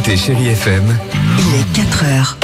écoutez Chérie FM. Il est 4h.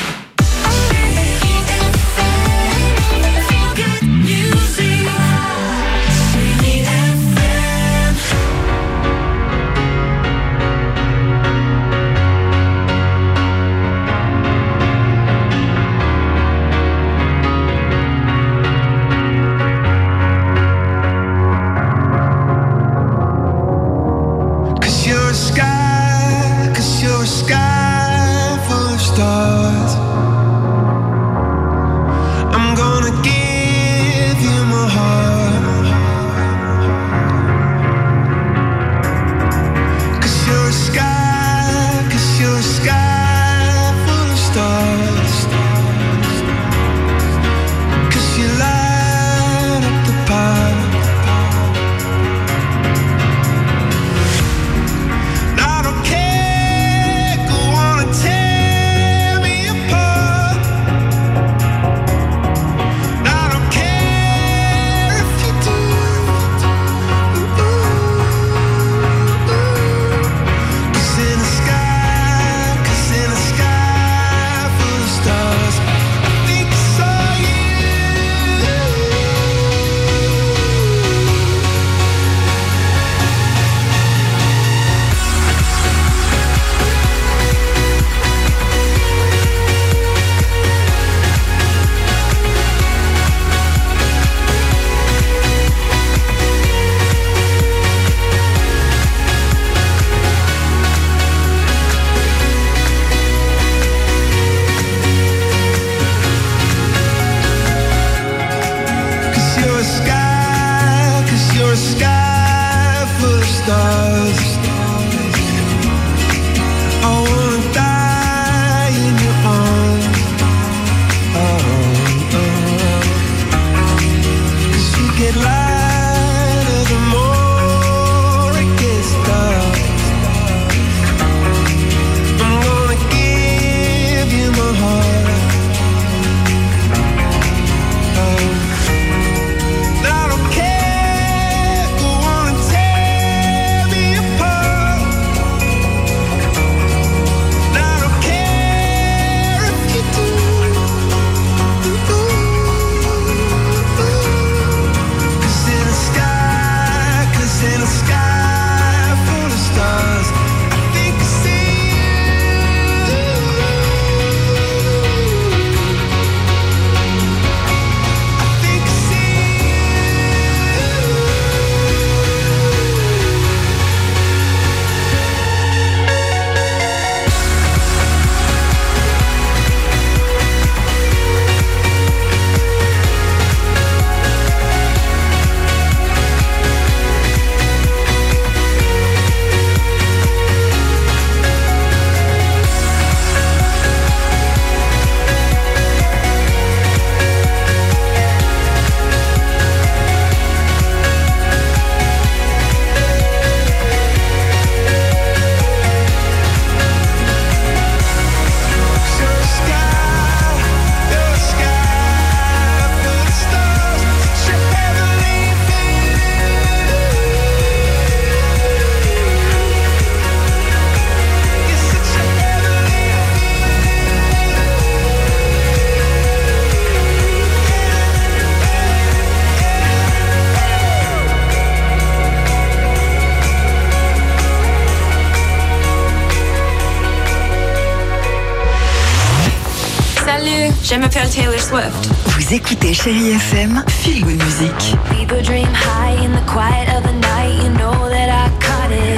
Je m'appelle Taylor Swift. Vous écoutez Chérie FM, Feel Good Music. People dream high in the quiet of the night. You know that I caught it.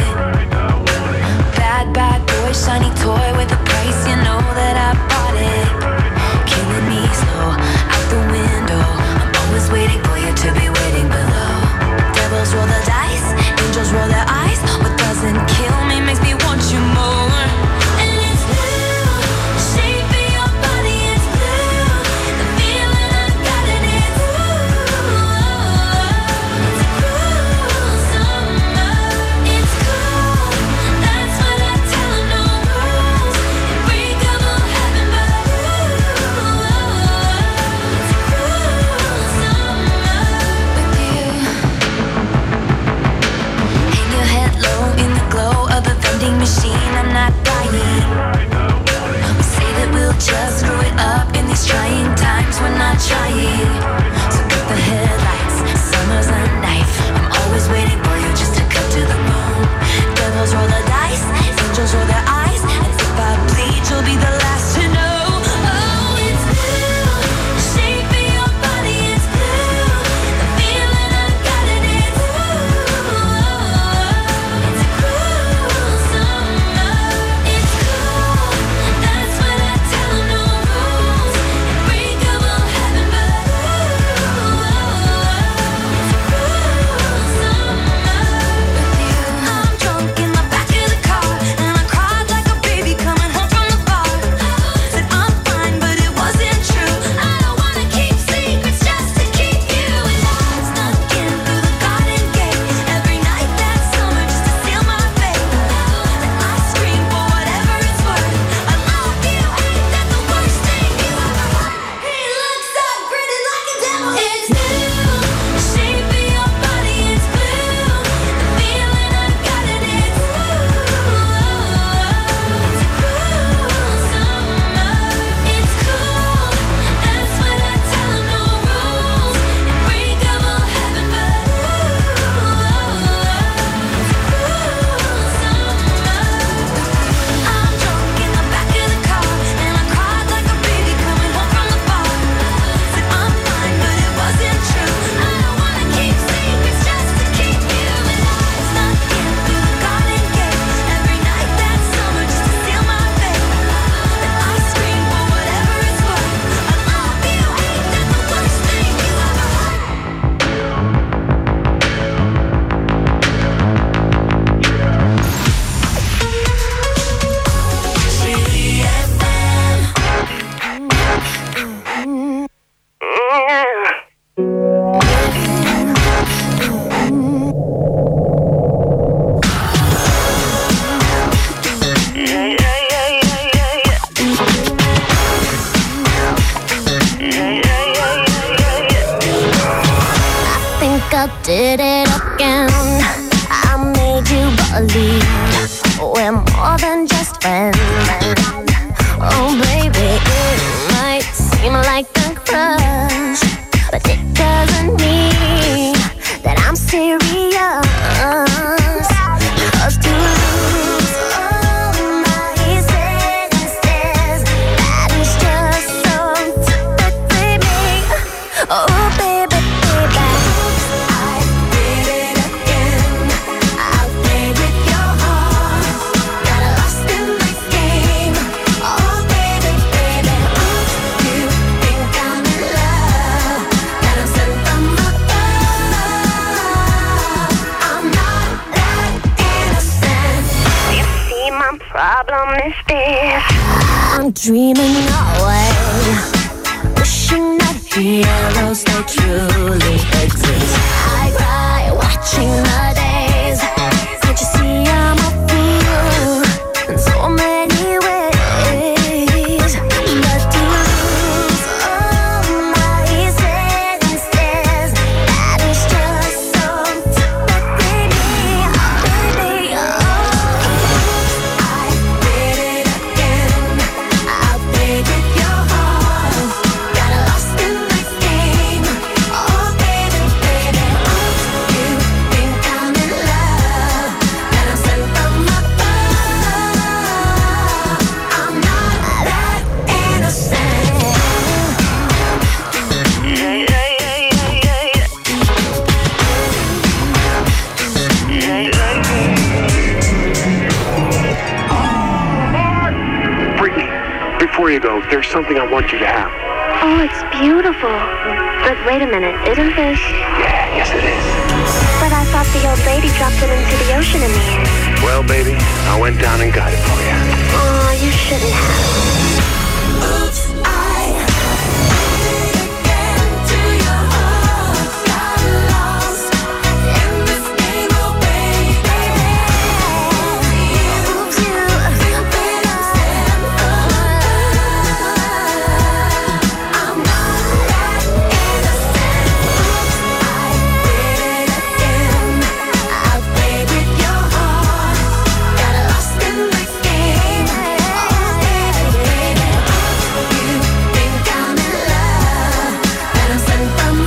Bad, bad boy, shiny toy with a price. You know that I bought it. Killing me slow, out the window. I'm always waiting for you to be waiting below. Devils roll the dice, angels roll their eyes. What doesn't kill me makes me want you more. did it again. I made you believe we're more than just friends. Oh baby, it might seem like a crush, but it doesn't mean that I'm serious. 'Cause to lose all my senses, that is just so typically me. Oh baby, baby, I did it again. I played with your heart, got lost in this game. Oh baby, baby, you think I'm in love, that I'm sent from above. I'm not that innocent. You see, my problem is this: I'm dreaming away, wishing that heroes they truly exist. I cry watching the days. Can't you see I'm a fool in so many ways? But to lose all my senses, that is just so typically me, baby. Oh, I did it again. I played with your heart, got lost in this game. Oh baby, baby, you think I'm in love, that I'm sent from above. I'm not that innocent. Brittany, before you go, there's something I want you to have. Oh, it's beautiful. But wait a minute, isn't this? Yeah, yes it is. But I thought the old lady dropped it into the ocean in the end. Well, baby, I went down and got it for you. Oh, you shouldn't have. Oops, I did it again to your heart. Got lost in this game, oh baby. Oops, you been upset for love. I'm not that innocent. Oops, I did it again. I played with your heart, got lost in this game. Oh baby, baby, you think I'm in love, that I'm sent from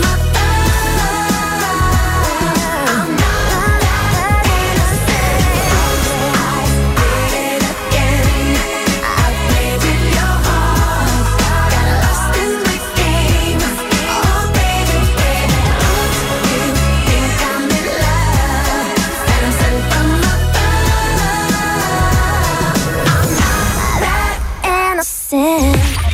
above. I'm not that innocent. I did it again. I played with your heart, got lost in this game. Oh baby, baby, you think I'm in love, that I'm sent from above. I'm not that innocent.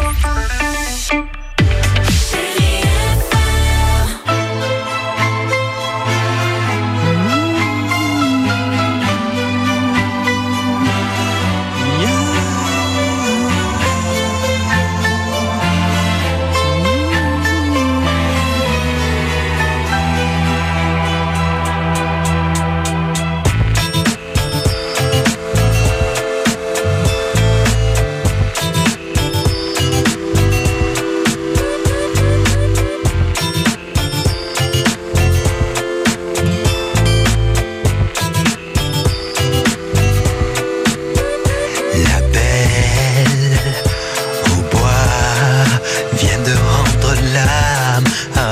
La belle au bois vient de rendre l'âme.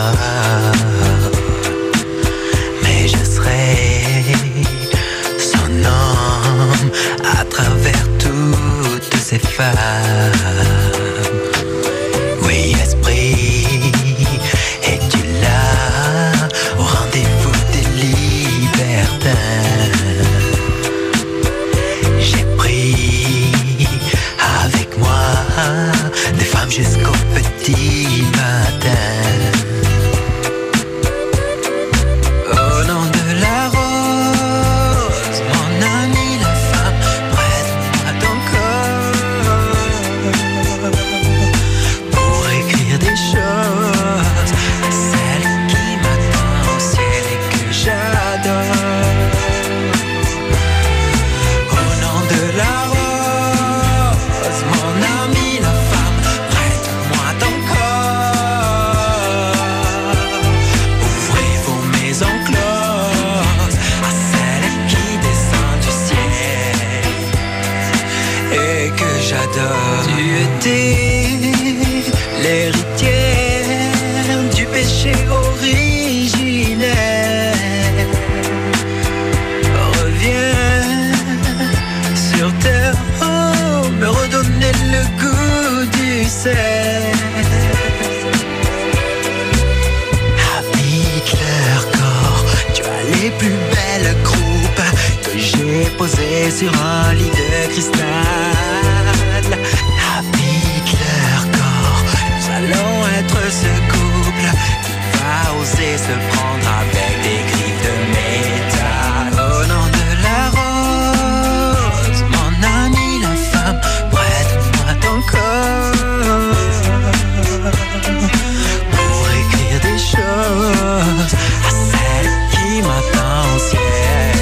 Mais je serai son homme à travers toutes ces femmes. Oui, esprit, es-tu là au rendez-vous des libertins? J'ai pris avec moi des femmes jusqu'au petit matin. Au nom de la rose, mon ami la femme, prête à ton corps. j'adore. Tu étais l'héritière du péché originel. Reviens sur terre, oh, me redonner le goût du sel. Avec leur corps, tu as les plus belles croupes que j'ai posées sur un lit de cristal. Avec leur corps, nous allons être ce couple qui va oser se prendre avec des griffes de métal. Au nom de la rose, mon ami la femme, prête-moi ton corps pour écrire des choses à celle qui m'attend au ciel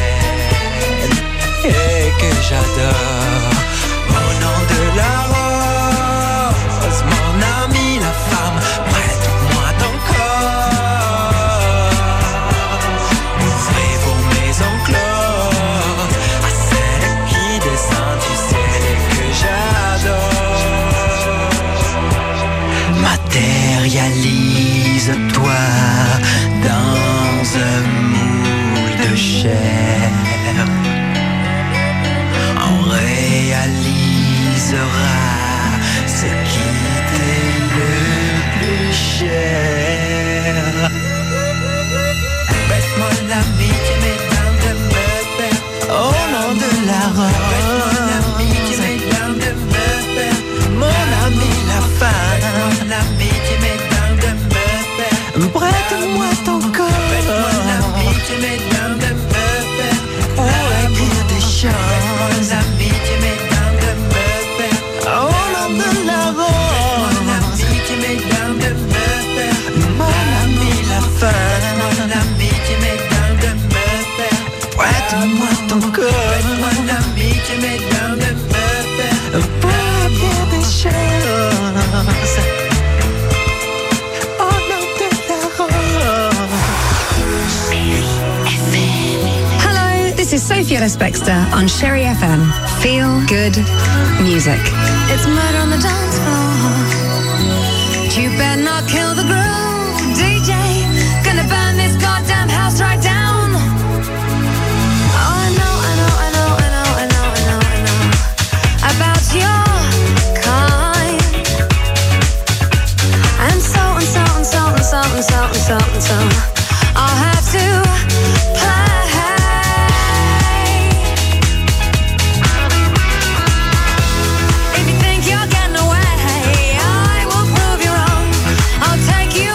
et que j'adore. Au nom de la rose, mon ami la femme, prête-moi ton corps. Ouvrez vos maisons closes à celle qui descend du ciel et que j'adore. Matérialise-toi dans un moule de chair. On réalisera ce qui t'est le plus cher. Baisse-moi l'amitié, mesdames, de me faire. Au nom de la rose. Baisse-moi l'amitié, mesdames, de me faire. Mon ami la femme. Baisse-moi l'amitié, mesdames, de me faire. Prête-moi ton corps. Baisse-moi l'amitié, mesdames, de me faire. Pour écrire des choses. Baisse-moi l'amitié, mesdames, de me faire. Au nom de la rose. Baisse-moi l'amitié, mesdames, de me faire. Mon ami la femme. Baisse-moi l'amitié, mesdames, de me faire. Prête-moi ton corps. Baisse-moi l'amitié, mesdames, de me faire. Pour écrire des choses. Au nom de la rose. Hello, this is Sophie Ellis-Bextor on Sherry FM. Feel good music. It's murder on the dance floor. You better not kill the groove, DJ. Gonna burn this goddamn house right down. Oh, I know about your kind. And so I'll have to play. If you think you're getting away, I will prove you wrong. I'll take you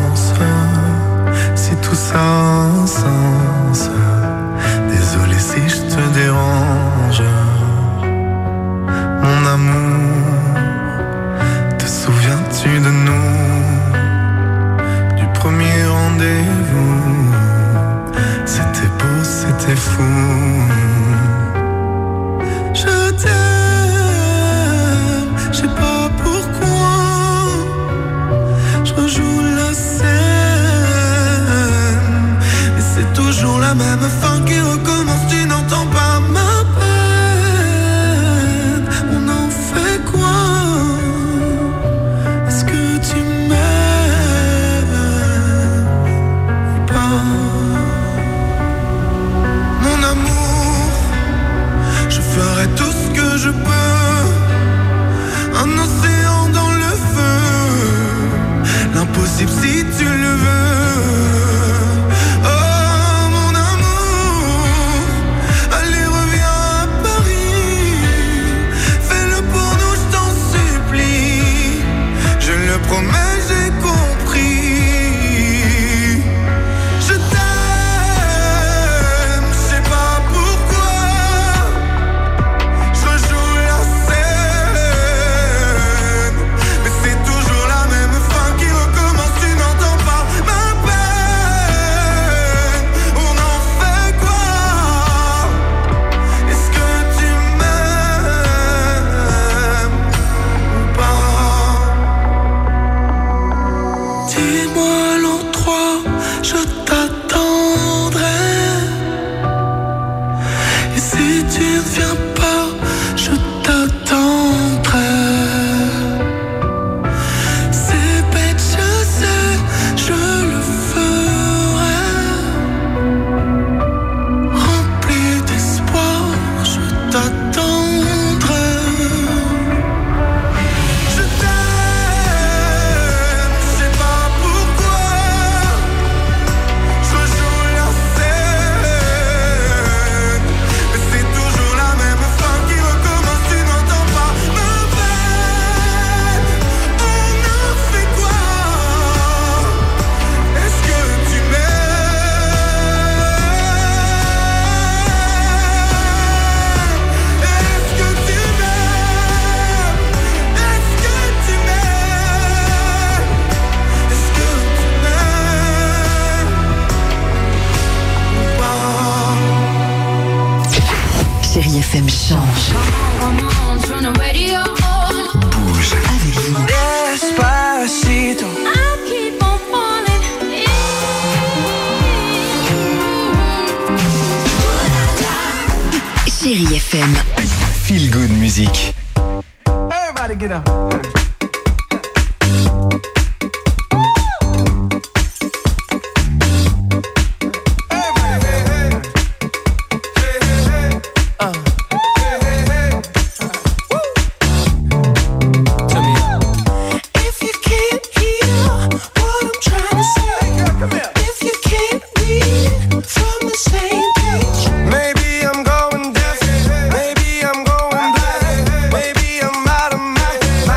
pense si tout ça a un sens. Désolé si je te dérange. Mon amour, te souviens-tu de nous? Du premier rendez-vous. C'était beau, c'était fou. Je t'aime, je sais pas pourquoi. Je rejoue la scène, et c'est toujours la même fin qui recommence. Tu n'entends pas ma peine. On en fait quoi? Est-ce que tu m'aimes ou pas? Mon amour, je ferai tout ce que je peux. Un océan dans le feu, l'impossible si tu le veux. Oh mon amour, allez reviens à Paris. Fais-le pour nous, je t'en supplie. Je le promets, j'ai compris. Je t'aime, je sais pas pourquoi. Je rejoue la scène, mais c'est toujours la même fin qui recommence. Tu n'entends pas ma peine. On en fait quoi? Est-ce que tu m'aimes ou pas? Dis-moi l'endroit, je t'attendrai. Et si tu ne viens pas, je t'attendrai. C'est bête, je sais, je le ferai. Rempli d'espoir, je t'attendrai. Je t'aime, je sais pas pourquoi. Je rejoue la scène, mais c'est toujours la même fin qui recommence. Tu n'entends pas ma peine. On en fait quoi? Est-ce que tu m'aimes? Est-ce que tu m'aimes? Est-ce que tu m'aimes? Est-ce que tu m'aimes ou pas? Chérie FM change. Bouge avec nous. Despacito. Chérie FM. Feel Good Music. Everybody get up. If you can't hear what I'm trying to say, if you can't read from the same page, maybe I'm going deaf, maybe I'm going blind, maybe I'm out of my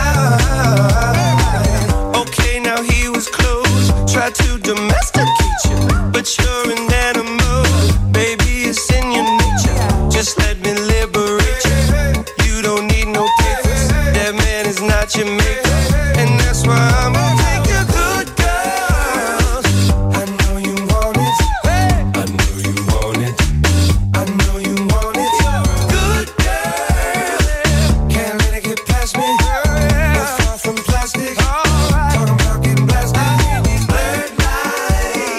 mind. Okay, now he was close, tried to domesticate you, but you're an animal, baby, it's in your nature. Just let me liberate you. You don't need no papers, that man is not your maker, and that's why I'm gonna take your good girls. I know you want it, I know you want it, I know you want it. Good girl, can't let it get past me. Not far from plastic, talking about getting blasted. Blurred lines,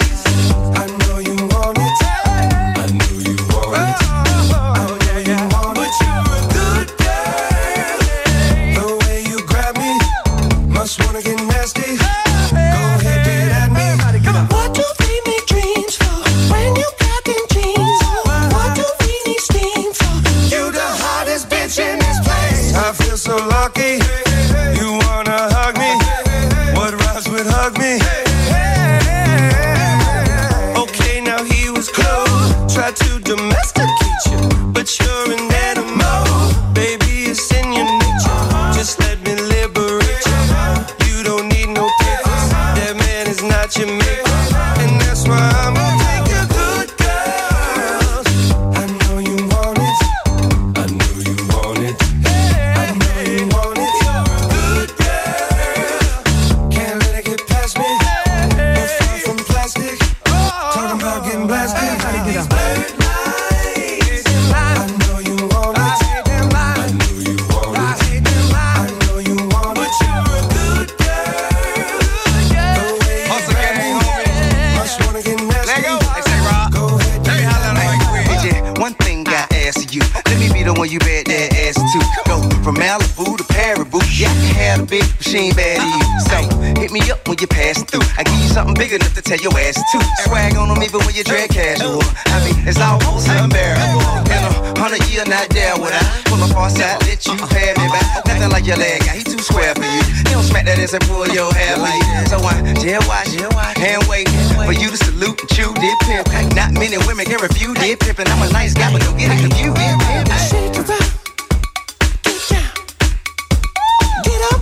to me, and that's why I'm gonna take your good girls. I know you want it. I know you want it. I know you want it. Good girl, can't let it get past me. We're far from plastic. Talking about getting blasted. These bird lights. I know you want it. I know you want it. I know you want it. But you're a good girl. The way you grab me, must wanna get nasty. Let go. Hey, say Rob. Go ahead, Let me holler like Queen. Hey, Jen, one thing I ask you. Let me be the one you bet that ass to. Go from Malibu to Paribu. Yeah, I can have a bitch, but she ain't bad to you. So hit me up when you pass through. I give you something big enough to tell your ass to. Swag on them even when you drag casual. I mean, it's almost unbearable. In 100 years, not there would I pull up on side, let you pay me back. Nothing like your leg guy, he too square for you. He don't smack that ass and pull your hair like that. So I jail watch, hand wait for you to salute and chew, did pimp. Not many women can refuse, did pimp. And I'm a nice guy, but don't get it confused, did pimp. shake it up, get down, get up.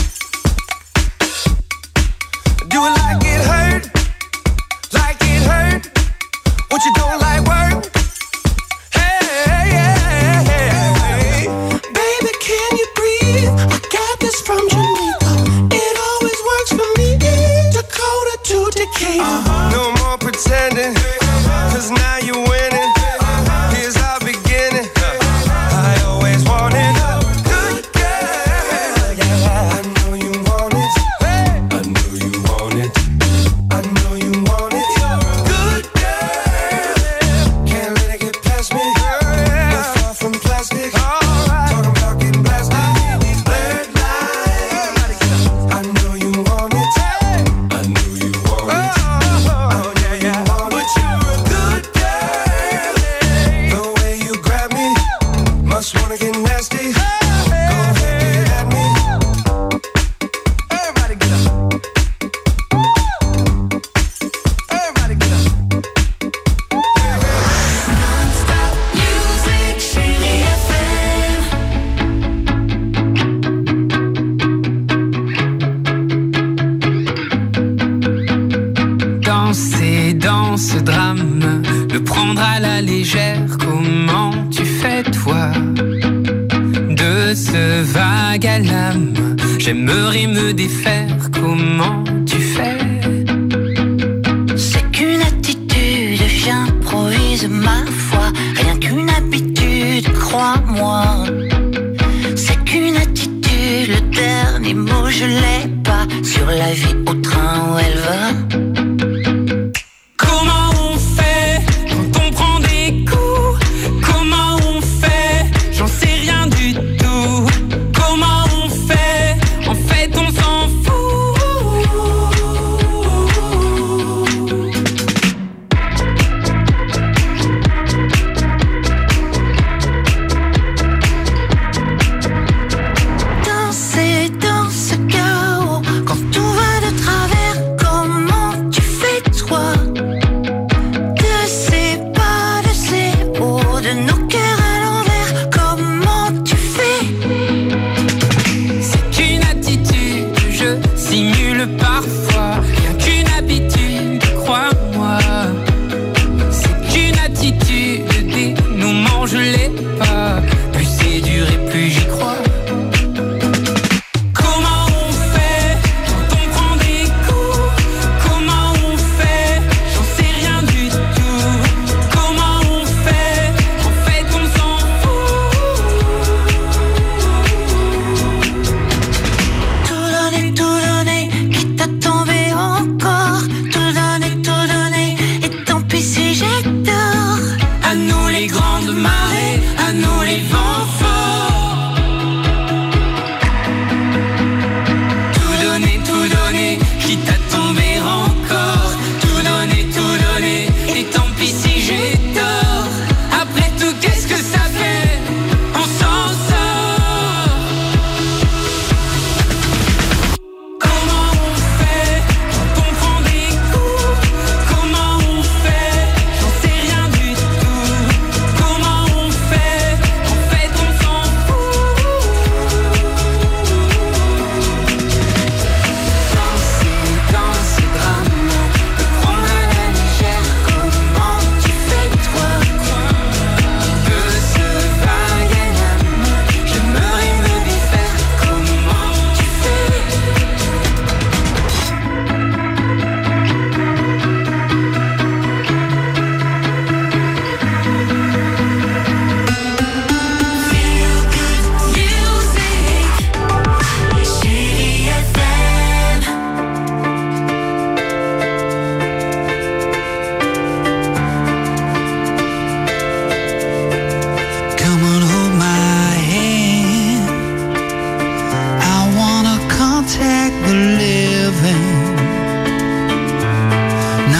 Do it like it hurt, like it hurt. What you don't like work? Hey, baby, can you breathe? I got this from Jamaica. It always works for me. Dakota to Decatur. No more pretending, 'cause now you're winning. Here's our beginning. I always wanted a good girl. Yeah, I know you want it. I know you want it. I know you want it. Good girl, can't let it get past me. We're far from plastic. Talking about getting blasted. These blurred lines. I know you want it. I know you want it. But you're a good girl. The way you grab me, must wanna get nasty. Go ahead, get at me. Everybody get up. Everybody get up. Non-stop music, Chérie FM. Danser dans ce drame, le prendre à la légère, comment tu fais toi? De ce vague à l'âme, j'aimerais me défaire, comment tu fais? C'est qu'une attitude, j'improvise ma foi. Rien qu'une habitude, crois-moi. C'est qu'une attitude, le dernier mot je l'ai pas. Sur la vie au train où elle va. Comment on fait quand on prend des coups? Comment on fait? J'en sais rien du tout. Comment on fait? En fait, on s'en fout. Danser dans ce chaos, quand tout va de travers, comment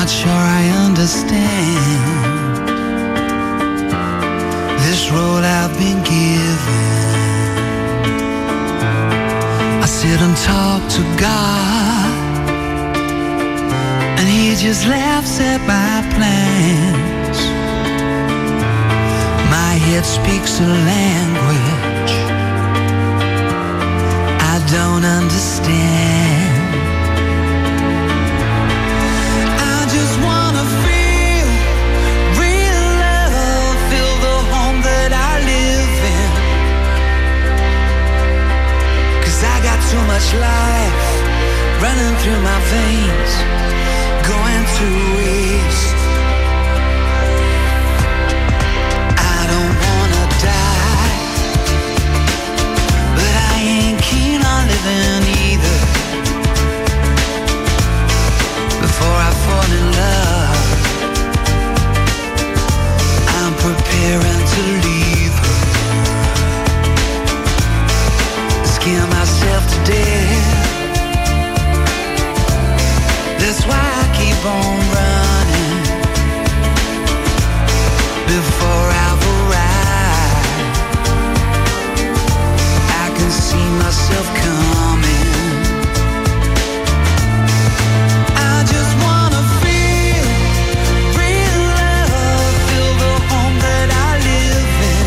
Not sure I understand this road I've been given. I sit and talk to God, and He just laughs at my plans. My head speaks a language I don't understand. I just wanna feel real love, feel the home that I live in. 'Cause I got too much life running through my veins, going to waste. I don't wanna die, but I ain't keen on living either. Before I fall in love, I'm preparing to leave her. Scare myself to death. That's why I keep on running. Before I've arrived, I can see myself coming. I just wanna feel real love, feel the home that I live in.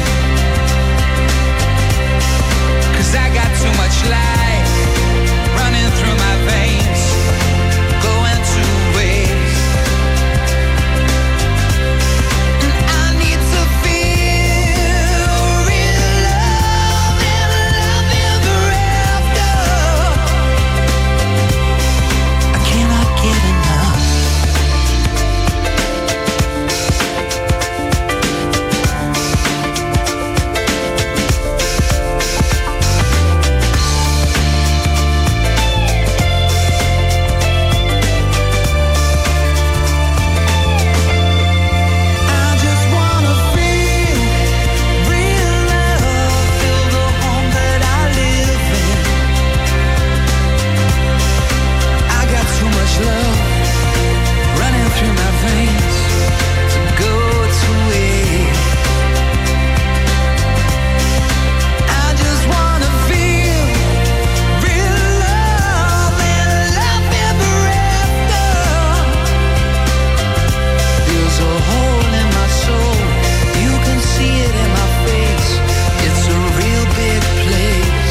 'Cause I got too much life running through my veins, going to waste. And I need to feel real love and love ever after. I cannot get enough. I just wanna feel real love, feel the home that I live in. I got too much love running through my veins to go to waste. I just wanna feel real love and love ever after. There's a hole in my soul, you can see it in my face. It's a real big place.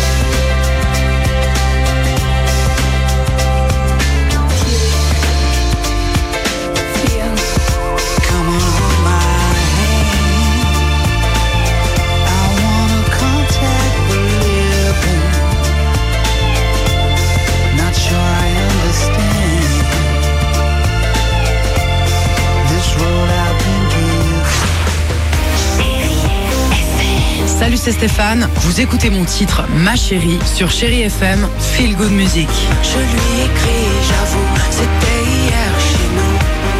Come on, hold my hand. I wanna contact the living. Not sure I understand this road I've been given. Salut, c'est Stéphane. Vous écoutez mon titre Ma Chérie sur Chérie FM, Feel Good Music. Je lui écris, j'avoue, c'était hier chez nous.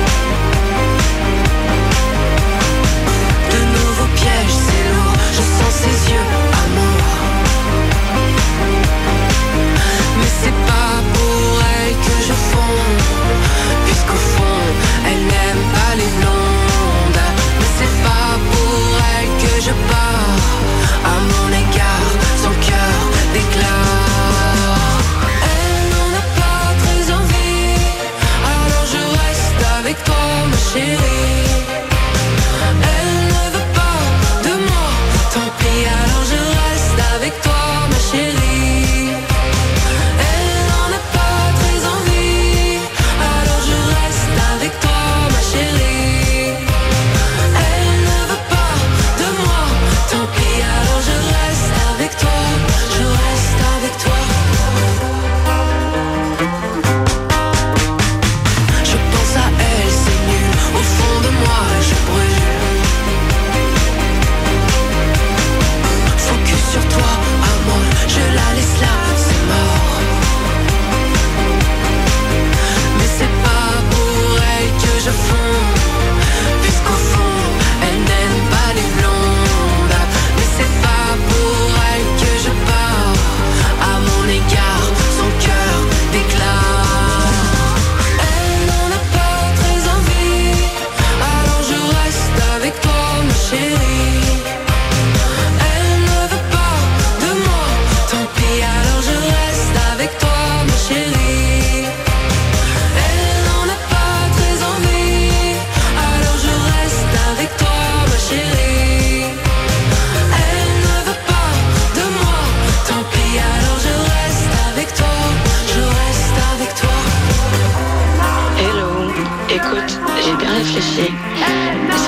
De nouveaux pièges, c'est lourd, je sens ses yeux, amour. Mais c'est pas pour elle que je fonds, puisqu'au fond, elle n'aime pas les blondes. Mais c'est pas pour elle que je pars, à mon égard, son cœur déclare. Elle n'en a pas très envie, alors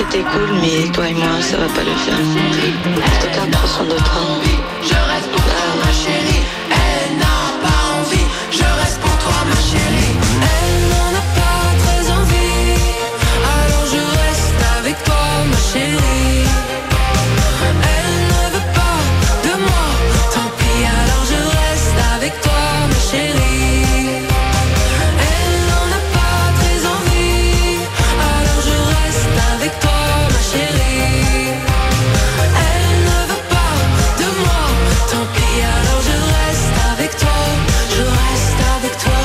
c'était cool, mais toi et moi, ça va pas le faire. En tout cas, prends soin de toi. Je reste pour toi, ma chérie. Elle n'a pas envie. Je reste pour toi, ma chérie. Elle n'en a pas très envie. Alors je reste avec toi, ma chérie. Elle ne veut pas de moi. Tant pis, alors je reste avec toi, ma chérie. Elle n'en a pas très envie. Alors je reste avec toi, ma chérie. Elle ne veut pas de moi. Tant pis, alors je reste avec toi. Je reste avec toi.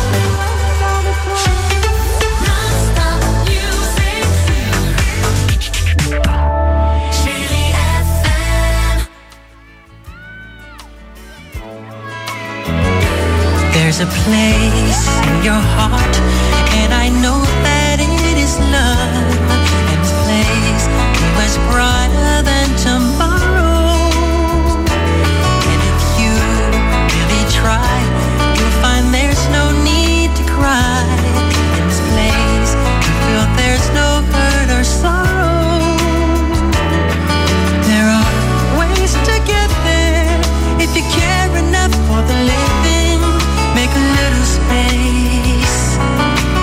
Non-stop music. Chérie FM. There's a place in your heart, and I know that it is love. And this place is much brighter than tomorrow. And if you really try, you'll find there's no need to cry. In this place, you feel there's no hurt or sorrow. There are ways to get there if you care enough for the living. Make a little space.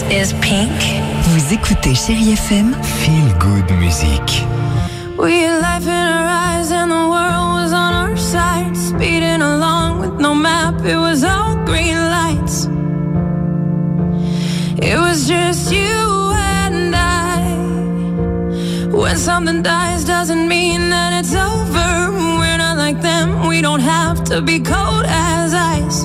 is Pink. Vous écoutez Chérie FM. Feel Good Music. We had life in our eyes and the world was on our side. Speeding along with no map, it was all green lights. It was just you and I. When something dies doesn't mean that it's over. We're not like them, we don't have to be cold as ice.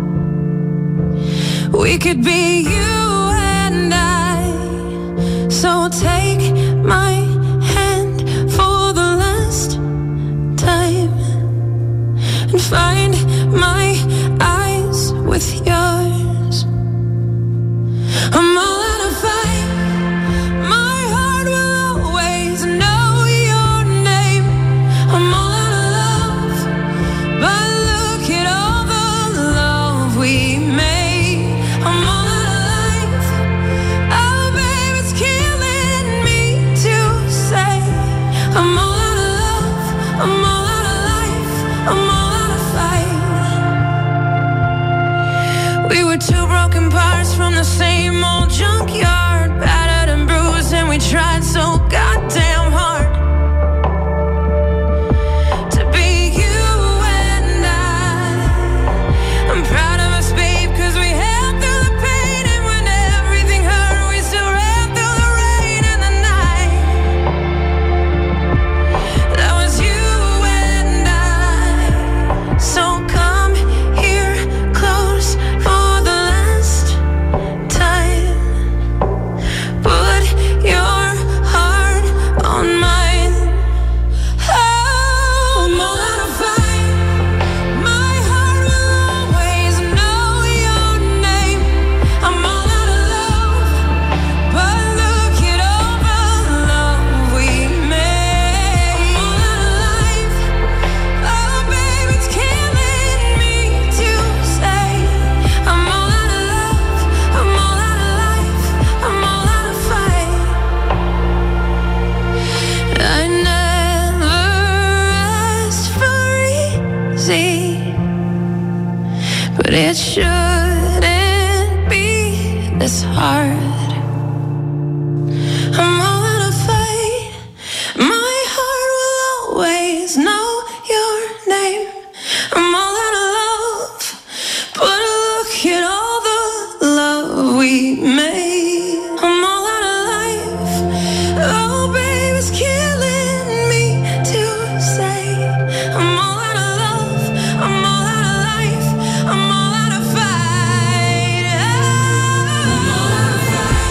We could be you and I. So take my hand for the last time and find my eyes with yours. I'm all out of fight. My heart will always know your name. I'm all out of love, but look at all the love we made. I'm all out of life. Oh, babe, it's killing me to say. I'm all out of love. I'm all out of life. I'm all out of fight. We were two broken parts from the same old junkyard, battered and bruised, and we tried so goddamn hard to be you and I. I'm proud of us, babe, 'cause we held through the pain, and when everything hurt, we still ran through the rain and the night. That was you and I. So come here close for the last time. Put your heart on mine. Oh, I'm all out of fight. My heart will always know your name. I'm all out of love, but look at all the love we made. I'm all out of life. Oh, babe, it's killing me to say. I'm all out of love. I'm all out of life. I'm all out of fight. I never asked for easy, but it shouldn't be this hard. I'm all out of fight. My heart will always know your name. I'm all out of love, but look at all the love we made. I'm all out of life. Oh, babe, it's killing me to say. I'm all out of love. I'm all out of life. I'm all out of fight. I'm all out of fight.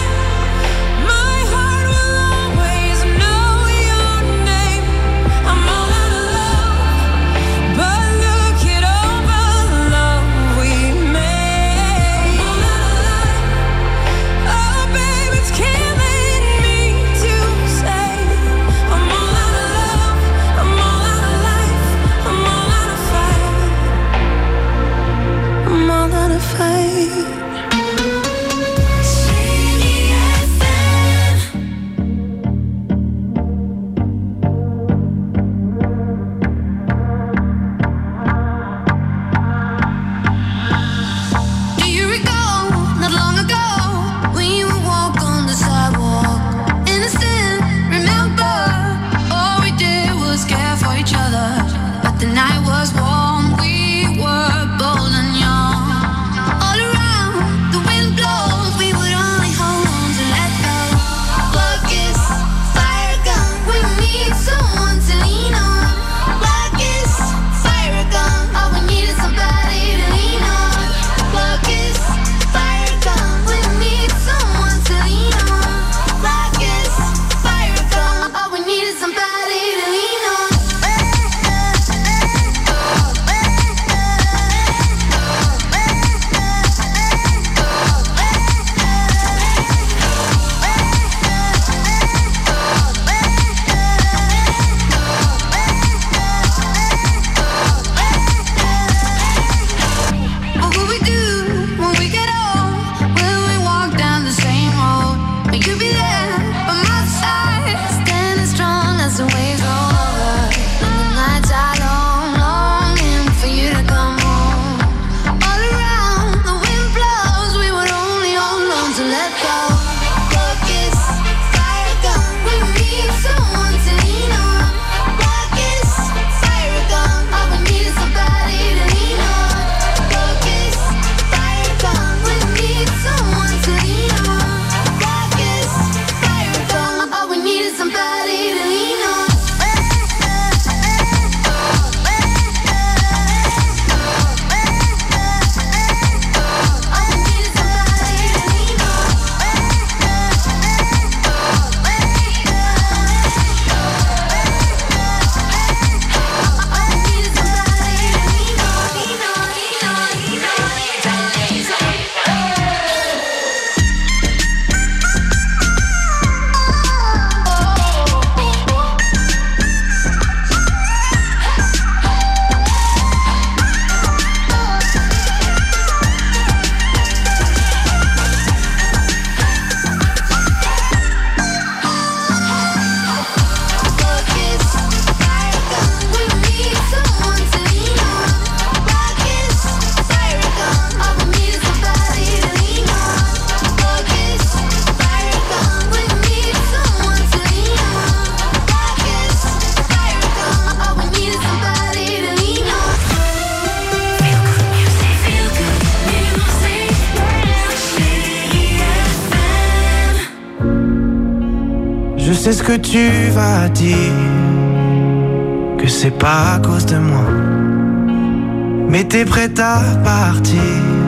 Je sais ce que tu vas dire, que c'est pas à cause de moi. Mais t'es prête à partir,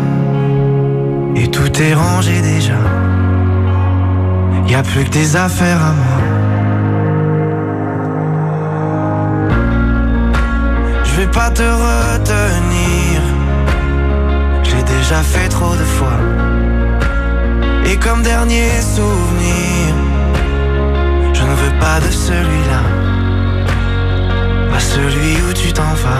et tout est rangé déjà. Y'a plus que des affaires à moi. Je vais pas te retenir, j'ai déjà fait trop de fois. Et comme dernier souvenir, je ne veux pas de celui-là, pas celui où tu t'en vas.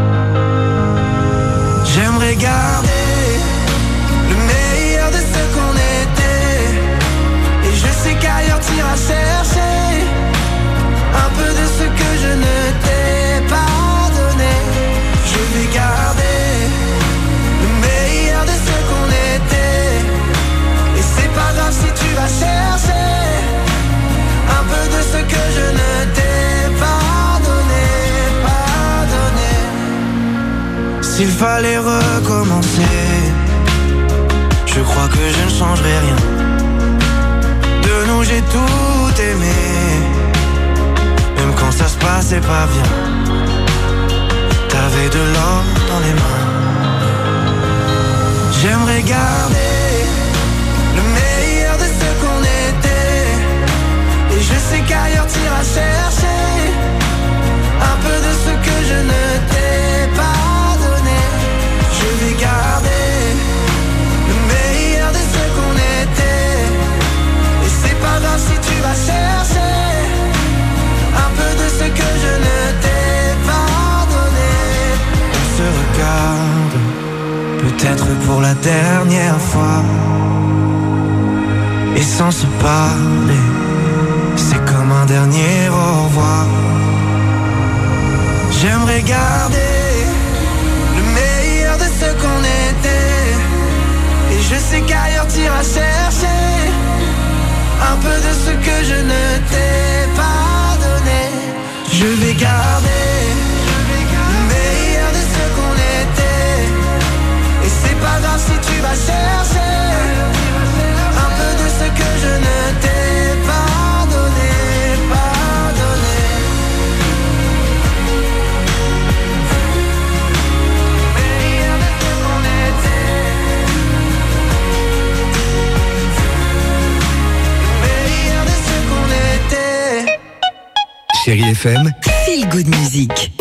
J'aimerais garder le meilleur de ce qu'on était, et je sais qu'ailleurs t'iras chercher un peu de ce que je ne t'ai pas donné. Je vais garder le meilleur de ce qu'on était, et c'est pas grave si tu vas chercher un peu de ce que je ne t'ai pas donné, pas donné. S'il fallait recommencer, je crois que je ne changerai rien. De nous j'ai tout aimé, même quand ça se passait pas bien. T'avais de l'or dans les mains. J'aimerais garder le meilleur de ce qu'on était, et je sais qu'ailleurs t'iras chercher un peu de ce que je ne t'ai pas donné. Je vais garder le meilleur de ce qu'on était, et c'est pas grave si tu vas chercher un peu de ce que je ne t'ai pas donné. On se regarde, peut-être pour la dernière fois, et sans se parler, c'est comme un dernier au revoir. J'aimerais garder le meilleur de ce qu'on était, et je sais qu'ailleurs t'iras chercher un peu de ce que je ne t'ai pas donné. Je vais garder le meilleur de ce qu'on était, et c'est pas grave si tu vas chercher un peu de ce que je ne t'ai pas donné, pas donné. Meilleur de ce qu'on était, meilleur de ce qu'on était. Chérie FM, Feel Good Music.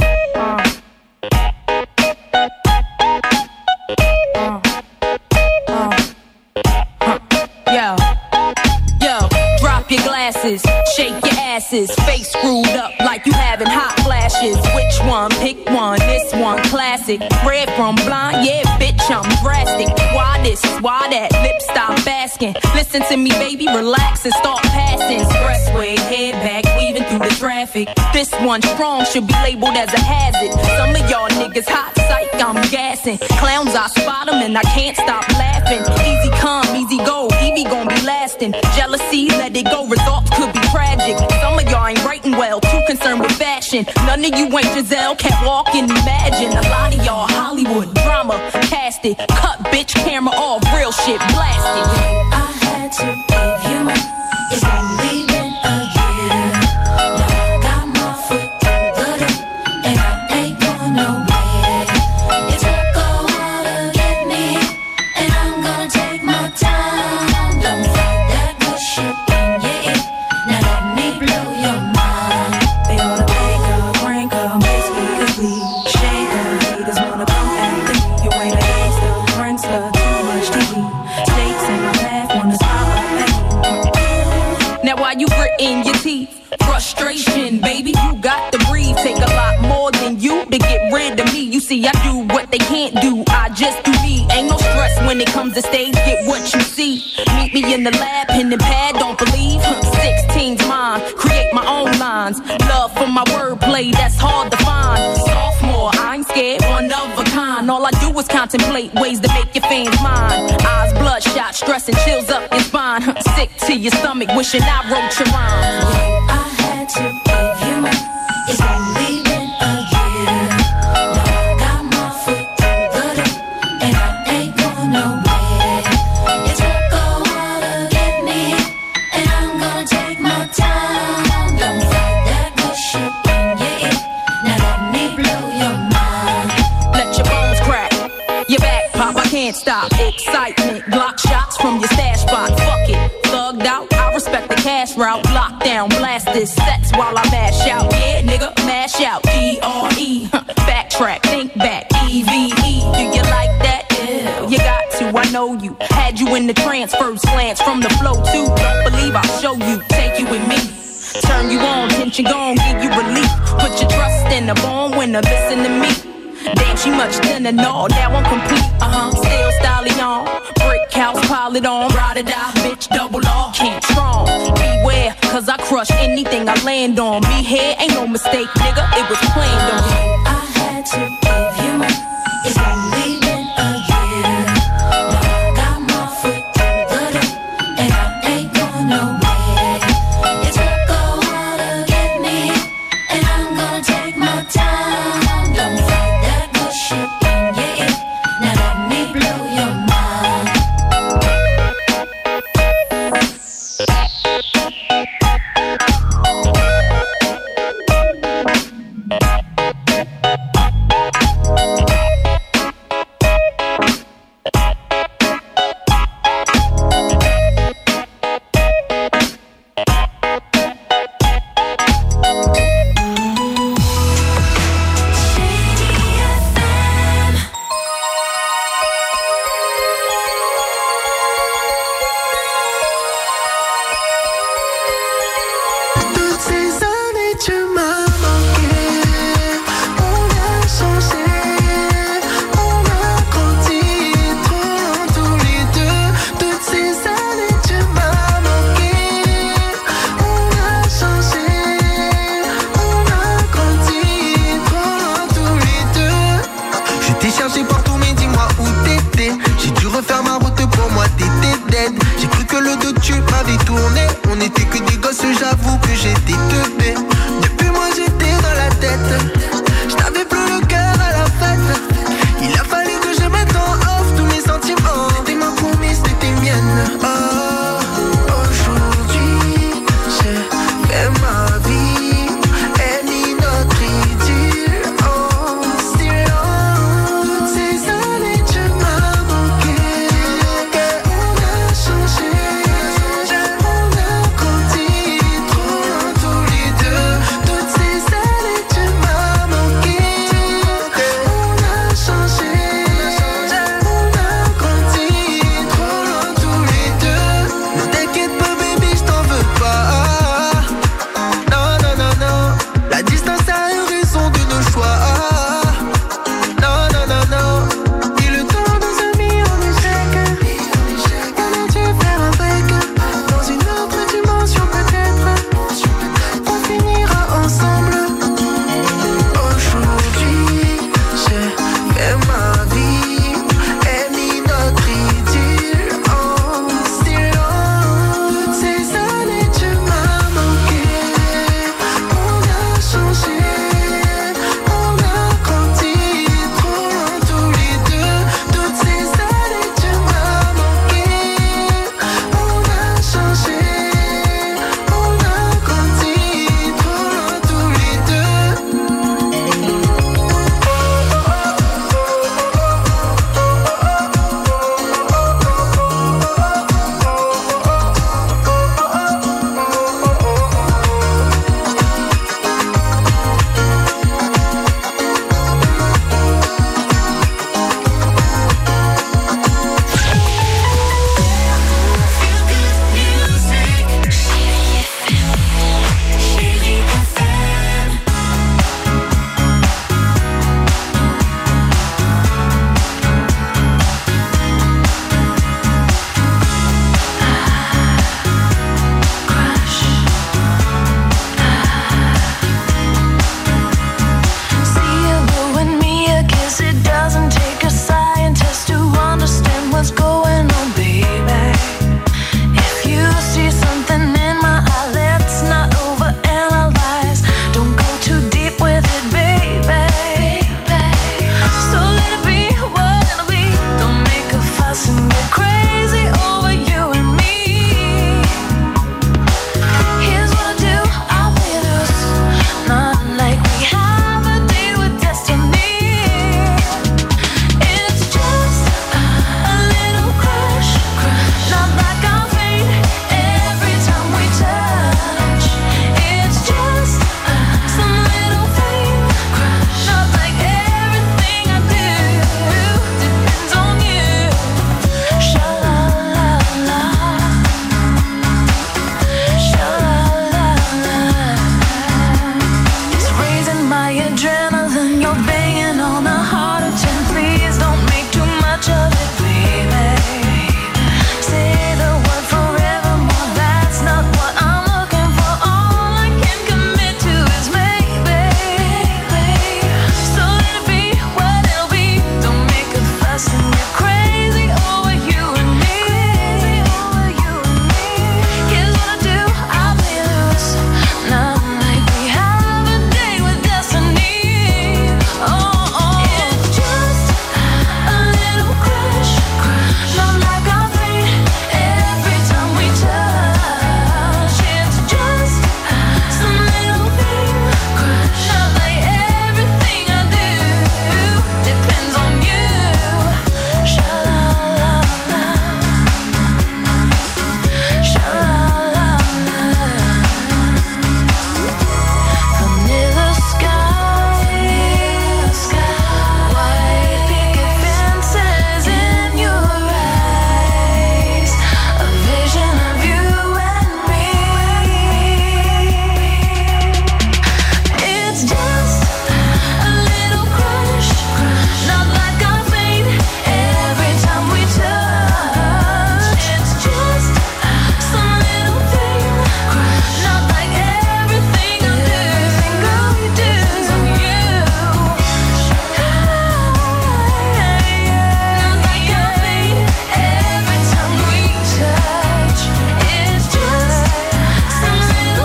Shake your asses, face screwed up like you having hot flashes. Which one? Pick one, this one classic. Red from blind, yeah bitch I'm drastic. Why this, why that, lip stop asking. Listen to me baby, relax and start passing. Expressway, head back, weaving through the traffic. This one strong should be labeled as a hazard. Some of y'all niggas hot psych, I'm gassing. Clowns I spot them and I can't stop laughing. Easy come, easy go, Evie gon' be lasting. Jealousy, let it go, results could be tragic. Some of y'all ain't writing well, too concerned with fashion. None of you ain't Giselle, can't walk and imagine. A lot of y'all Hollywood drama, cast it. Cut bitch, camera off, real shit, blast it. I had to give you my, it's only been a year. Now I got my foot through the door, and I ain't going nowhere. It took a while to get me, and I'm gonna take my time. Don't fight that bullshit in your ear. Now let me blow your mind. They wanna make her, crank her, make speakers bleed. Shake her, haters wanna come after me. You ain't a gangster, prankster, too much TV. Stakes in my path, wanna stop my pain. Now while you gritting your teeth, frustration, baby, you got to breathe. Take a lot more than you to get rid of me. You see, I do what they can't do, I just do me. Ain't no stress when it comes to stage, get what you see. Meet me in the lab, pen and pad, don't believe. 16's mine, create my own lines. Love for my wordplay, that's hard to find. Sophomore, I ain't scared, one of a kind. All I do is contemplate ways to make your fans mine. Eyes bloodshot, stress and chills up your spine. Sick to your stomach, wishing I wrote your rhymes. I had to give you my, it's only been a year. Now I got my foot through the door, and I ain't going nowhere. It took a while to get me, and I'm gonna take my time. stop. Excitement, Glock shots from your stash spot. Fuck it, thugged out. I respect the cash route. Lockdown, blast this sets while I mash out. Yeah, nigga, mash out. E-R-E, backtrack, think back. E-V-E, do you like that? Yeah, you got to, I know you. Had you in the transfers, glance from the flow too. Don't believe I'll show you, take you with me. Turn you on, tension gon' give you relief. Put your trust in the born winner, listen to me. Damn, she much thinner, no, now I'm complete. Still stallion, brick house, pile it on. Ride or die, bitch, double R. Can't strong, beware, cause I crush anything I land on. Me here ain't no mistake, nigga, it was planned on. I had to give you, it's only been a year. Now I got my foot through the door, and I ain't going nowhere. It took a while to get me, and I'm gonna take my time. Don't fight that bullshit in your ear. Now let me blow your mind. On était que des gosses, j'avoue que j'étais teubé.